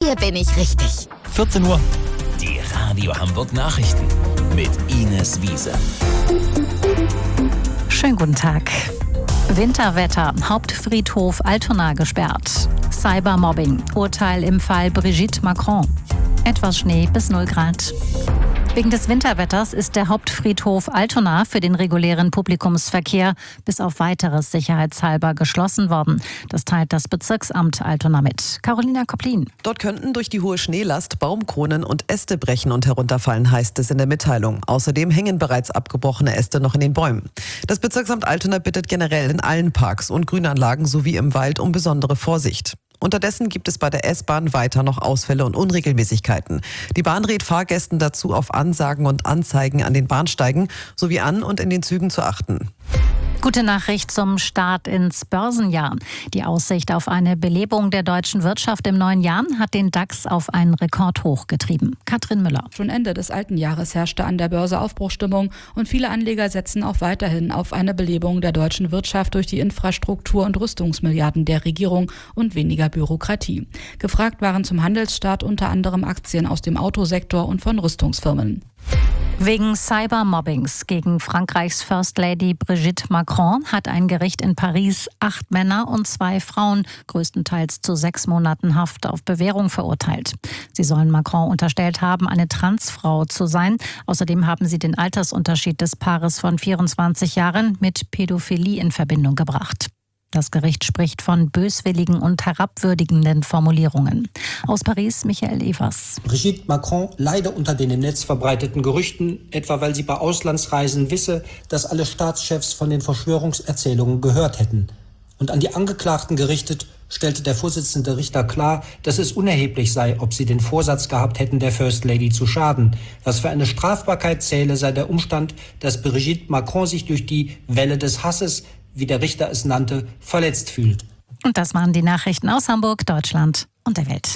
Hier bin ich richtig. 14 Uhr. Die Radio Hamburg Nachrichten mit Ines Wiese. Schönen guten Tag. Winterwetter, Hauptfriedhof Altona gesperrt. Cybermobbing, Urteil im Fall Brigitte Macron. Etwas Schnee bis 0 Grad. Wegen des Winterwetters ist der Hauptfriedhof Altona für den regulären Publikumsverkehr bis auf weiteres sicherheitshalber geschlossen worden. Das teilt das Bezirksamt Altona mit. Carolina Kopplin. Dort könnten durch die hohe Schneelast Baumkronen und Äste brechen und herunterfallen, heißt es in der Mitteilung. Außerdem hängen bereits abgebrochene Äste noch in den Bäumen. Das Bezirksamt Altona bittet generell in allen Parks und Grünanlagen sowie im Wald um besondere Vorsicht. Unterdessen gibt es bei der S-Bahn weiter noch Ausfälle und Unregelmäßigkeiten. Die Bahn rät Fahrgästen dazu, auf Ansagen und Anzeigen an den Bahnsteigen sowie an und in den Zügen zu achten. Gute Nachricht zum Start ins Börsenjahr. Die Aussicht auf eine Belebung der deutschen Wirtschaft im neuen Jahr hat den DAX auf einen Rekordhoch getrieben. Katrin Müller. Schon Ende des alten Jahres herrschte an der Börse Aufbruchsstimmung und viele Anleger setzen auch weiterhin auf eine Belebung der deutschen Wirtschaft durch die Infrastruktur- und Rüstungsmilliarden der Regierung und weniger Bürokratie. Gefragt waren zum Handelsstart unter anderem Aktien aus dem Autosektor und von Rüstungsfirmen. Wegen Cybermobbings gegen Frankreichs First Lady Brigitte Macron hat ein Gericht in Paris 8 Männer und 2 Frauen größtenteils zu 6 Monaten Haft auf Bewährung verurteilt. Sie sollen Macron unterstellt haben, eine Transfrau zu sein. Außerdem haben sie den Altersunterschied des Paares von 24 Jahren mit Pädophilie in Verbindung gebracht. Das Gericht spricht von böswilligen und herabwürdigenden Formulierungen. Aus Paris, Michael Evers. Brigitte Macron leide unter den im Netz verbreiteten Gerüchten, etwa weil sie bei Auslandsreisen wisse, dass alle Staatschefs von den Verschwörungserzählungen gehört hätten. Und an die Angeklagten gerichtet, stellte der Vorsitzende Richter klar, dass es unerheblich sei, ob sie den Vorsatz gehabt hätten, der First Lady zu schaden. Was für eine Strafbarkeit zähle, sei der Umstand, dass Brigitte Macron sich durch die Welle des Hasses, wie der Richter es nannte, verletzt fühlt. Und das waren die Nachrichten aus Hamburg, Deutschland und der Welt.